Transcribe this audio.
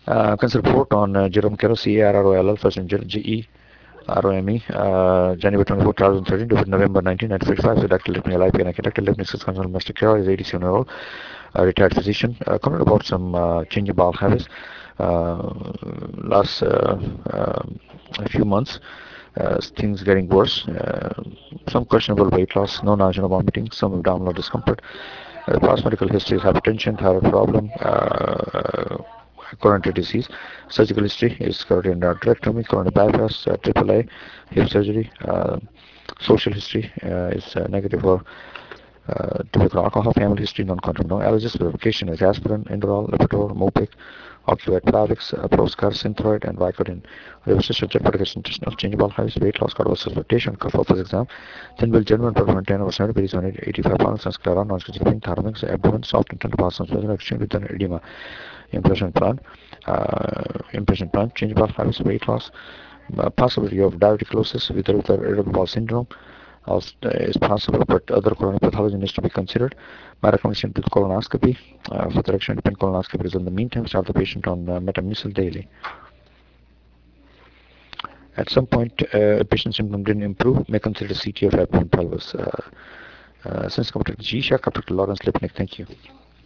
Consider report on Jerome Kero, CARROLL, first in GE. ROME, January 24, 2013 to November 19, 1955. So Dr. Lipney, LIP, and Dr. Lipney is concerned Mr. Kira is 87-year-old, retired physician. Comment about some changing bowel habits. Last a few months, things getting worse. Some questionable weight loss, no nausea, no vomiting, some abdominal discomfort. Past medical history is hypertension, thyroid problem, coronary disease. Surgical history is coronary endarterectomy, coronary bypass, AAA, hip surgery. Social history is negative for tobacco, alcohol, family history, non-contact, no allergies, verification is aspirin, Inderal, Lipitor, Mopic, Ocuvite, Plavix, Proscar, Synthroid, and Vicodin. Resistance to medication, of changeable habits, weight loss, cardiovascular expectation, for exam, thin will genuine permanent 10 over 70, berries on 85 pounds, and sclera, non-conjugating, thyromics, abdomen, soft and tender parts, exchange with an edema, impression plan, changeable habits, weight loss, possibility of diverticulosis with irritable bowel syndrome, also is possible, but other coronary pathology needs to be considered. My recommendation is colonoscopy. For the direction depend colonoscopy is in the meantime start the patient on metamisil daily. At some point, patient symptom didn't improve, may consider CT of abdomen pelvis. Since Dr. G. Shah, Dr. Lawrence Lipnick, thank you.